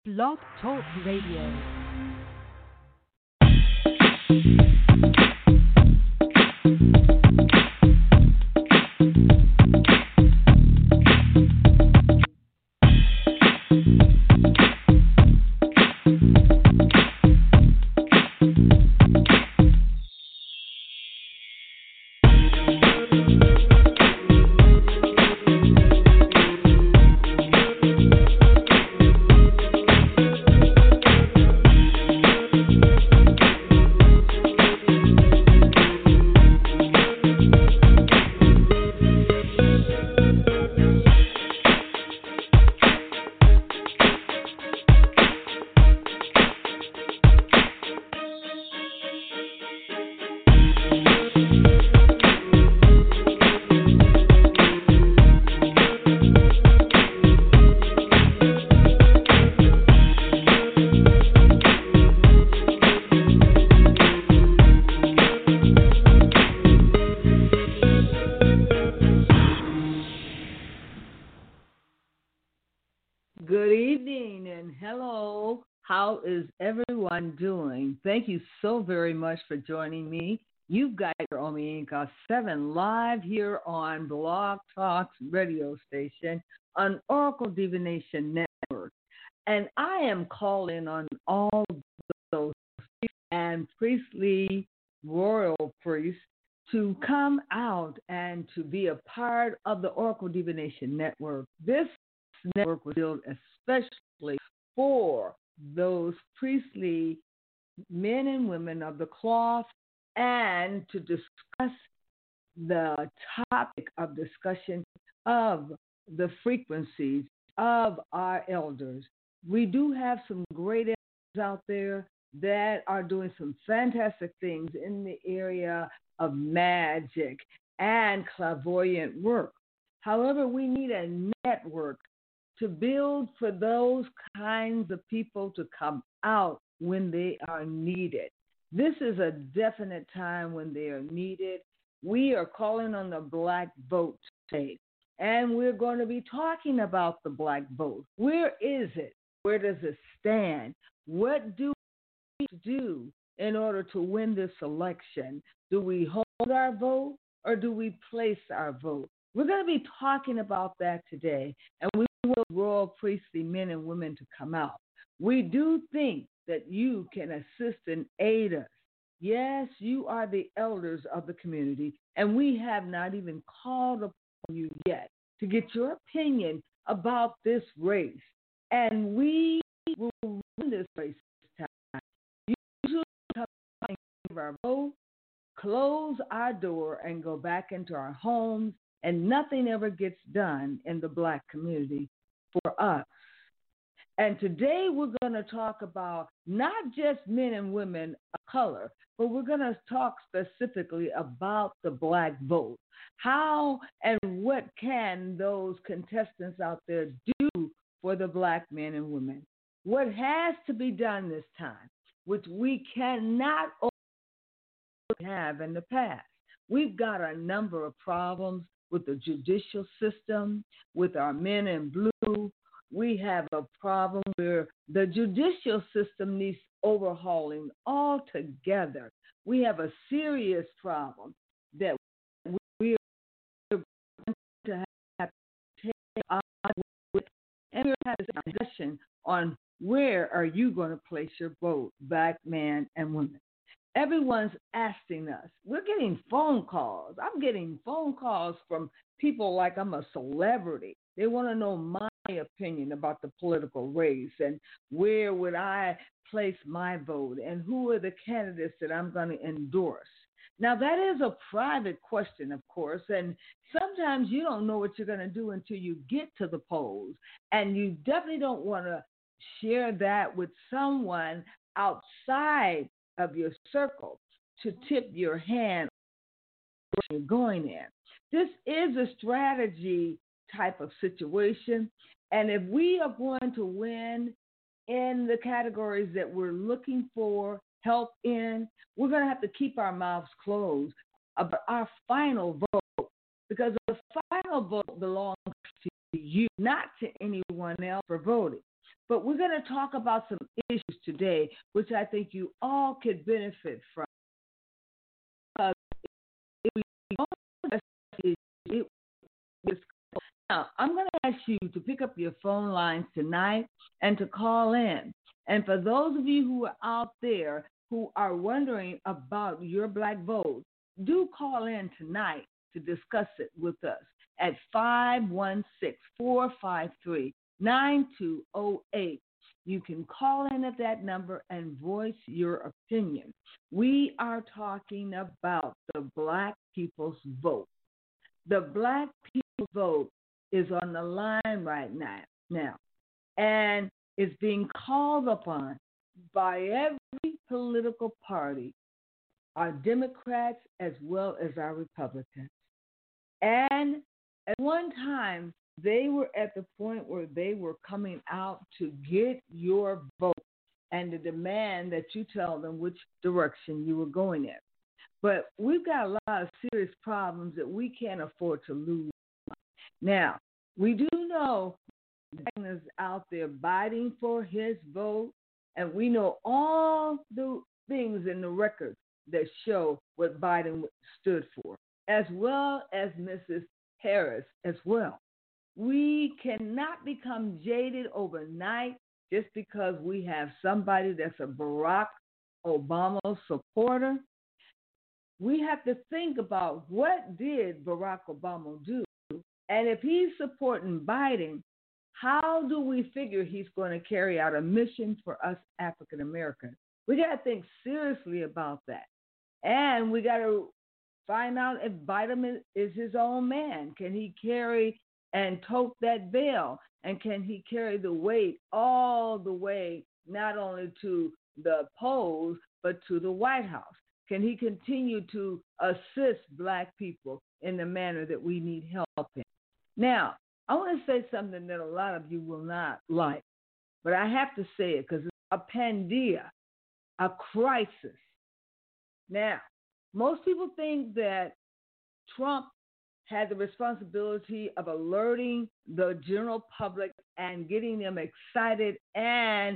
Blog Talk Radio. Good evening and hello. How is everyone doing? Thank you so very much for joining me. You've got your Omega 7 live here on Blog Talks radio station on Oracle Divination Network. And I am calling on all those and priestly royal priests to come out and to be a part of the Oracle Divination Network. This network was built especially for those priestly men and women of the cloth and to discuss the topic of discussion of the frequencies of our elders. We do have some great elders out there that are doing some fantastic things in the area of magic and clairvoyant work. However, we need a network to build for those kinds of people to come out when they are needed. This is a definite time when they are needed. We are calling on the black vote today, and we're going to be talking about the black vote. Where is it? Where does it stand? What do we do in order to win this election? Do we hold our vote or do we place our vote? We're going to be talking about that today, and we want royal priestly men and women to come out. We do think that you can assist and aid us. Yes, you are the elders of the community, and we have not even called upon you yet to get your opinion about this race. And we will run this race this time. You should come and give our vote, close our door, and go back into our homes, and nothing ever gets done in the black community for us. And today we're going to talk about not just men and women of color, but we're going to talk specifically about the black vote. How and what can those contestants out there do for the black men and women? What has to be done this time, which we cannot have in the past? We've got a number of problems with the judicial system, with our men in blue. We have a problem where the judicial system needs overhauling altogether. We have a serious problem that we are going to have to take on with, and we're having a discussion on where are you going to place your vote, black man and women. Everyone's asking us. We're getting phone calls. I'm getting phone calls from people like I'm a celebrity. They want to know my opinion about the political race and where would I place my vote and who are the candidates that I'm going to endorse. Now, that is a private question, of course, and sometimes you don't know what you're going to do until you get to the polls, and you definitely don't want to share that with someone outside of your circle to tip your hand where you're going in. This is a strategy type of situation, and if we are going to win in the categories that we're looking for help in, we're going to have to keep our mouths closed about our final vote, because the final vote belongs to you, not to anyone else for voting. But we're going to talk about some issues today, which I think you all could benefit from. If we don't address these issues, now, I'm going to ask you to pick up your phone lines tonight and to call in. And for those of you who are out there who are wondering about your black vote, do call in tonight to discuss it with us at 516-453-9208. You can call in at that number and voice your opinion. We are talking about the black people's vote. The black people's vote is on the line right now, and it's being called upon by every political party, our Democrats as well as our Republicans. And at one time, they were at the point where they were coming out to get your vote and to demand that you tell them which direction you were going in. But we've got a lot of serious problems that we can't afford to lose. Now, we do know Biden is out there biting for his vote, and we know all the things in the records that show what Biden stood for, as well as Mrs. Harris as well. We cannot become jaded overnight just because we have somebody that's a Barack Obama supporter. We have to think about what did Barack Obama do? And if he's supporting Biden, how do we figure he's going to carry out a mission for us African Americans? We got to think seriously about that. And we got to find out if Biden is his own man. Can he carry and tote that veil? And can he carry the weight all the way, not only to the polls, but to the White House? Can he continue to assist black people in the manner that we need help in? Now, I want to say something that a lot of you will not like, but I have to say it because it's a pandemia, a crisis. Now, most people think that Trump had the responsibility of alerting the general public and getting them excited and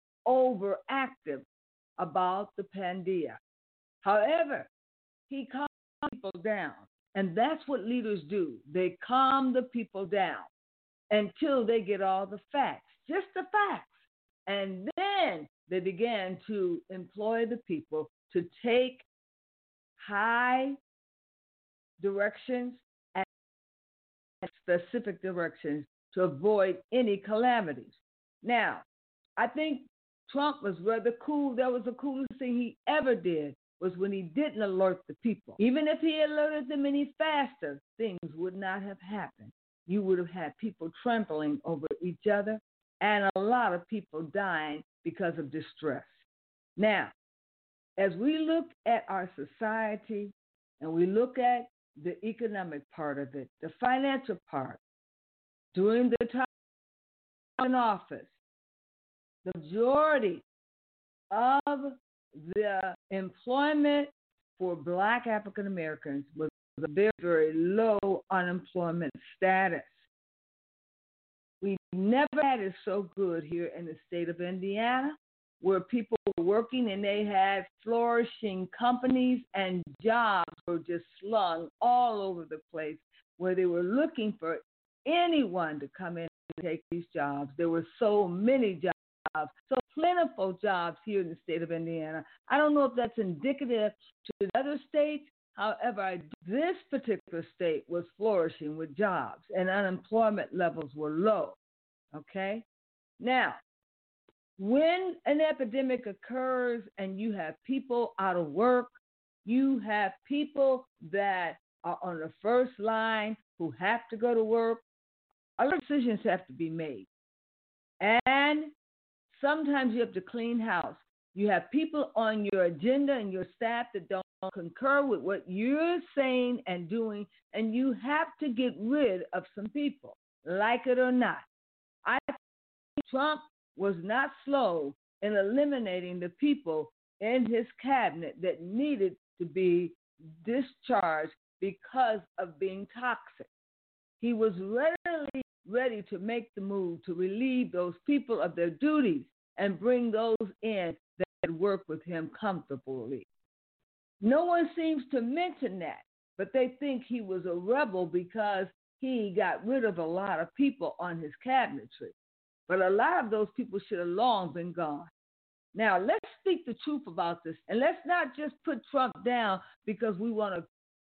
overactive about the pandemia. However, he calmed people down, and that's what leaders do. They calm the people down until they get all the facts, just the facts. And then they began to employ the people to take high directions and specific directions to avoid any calamities. Now, I think Trump was rather cool. That was the coolest thing he ever did, was when he didn't alert the people. Even if he alerted them any faster, things would not have happened. You would have had people trampling over each other and a lot of people dying because of distress. Now, as we look at our society and we look at the economic part of it, the financial part, during the time in office, the majority of the employment for black African Americans was a very, very low unemployment status. We never had it so good here in the state of Indiana, where people were working and they had flourishing companies and jobs were just slung all over the place, where they were looking for anyone to come in and take these jobs. There were so many jobs, so plentiful jobs here in the state of Indiana. I don't know if that's indicative to the other states. However, this particular state was flourishing with jobs and unemployment levels were low. Okay? Now, when an epidemic occurs and you have people out of work, you have people that are on the first line who have to go to work, other decisions have to be made. And sometimes you have to clean house. You have people on your agenda and your staff that don't concur with what you're saying and doing, and you have to get rid of some people, like it or not. I think Trump was not slow in eliminating the people in his cabinet that needed to be discharged because of being toxic. He was readily ready to make the move to relieve those people of their duties and bring those in that could work with him comfortably. No one seems to mention that, but they think he was a rebel because he got rid of a lot of people on his cabinetry. But a lot of those people should have long been gone. Now, let's speak the truth about this, and let's not just put Trump down because we want to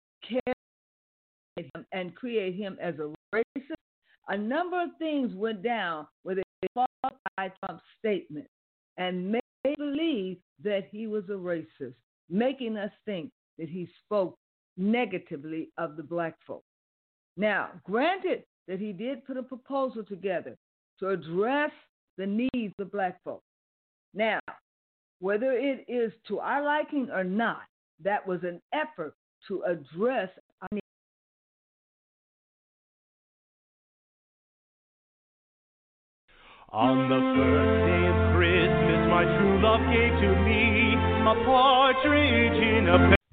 carry him and create him as a racist. A number of things went down where they falsified Trump's statement and made believe that he was a racist, making us think that he spoke negatively of the black folk. Now, granted that he did put a proposal together to address the needs of black folk. Now, whether it is to our liking or not, that was an effort to address our needs. On the first day of Christmas, my true love gave to me a partridge in a pear.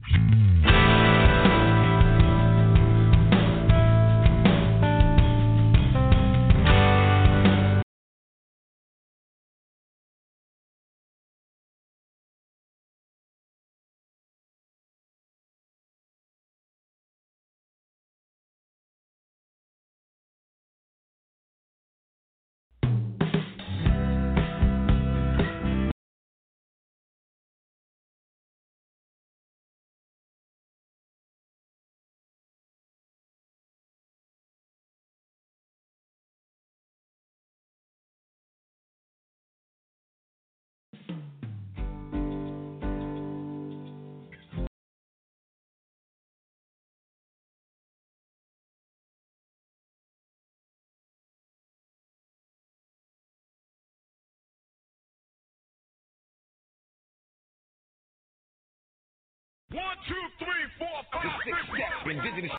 One, two, three, four, five, six, seven. Indigenous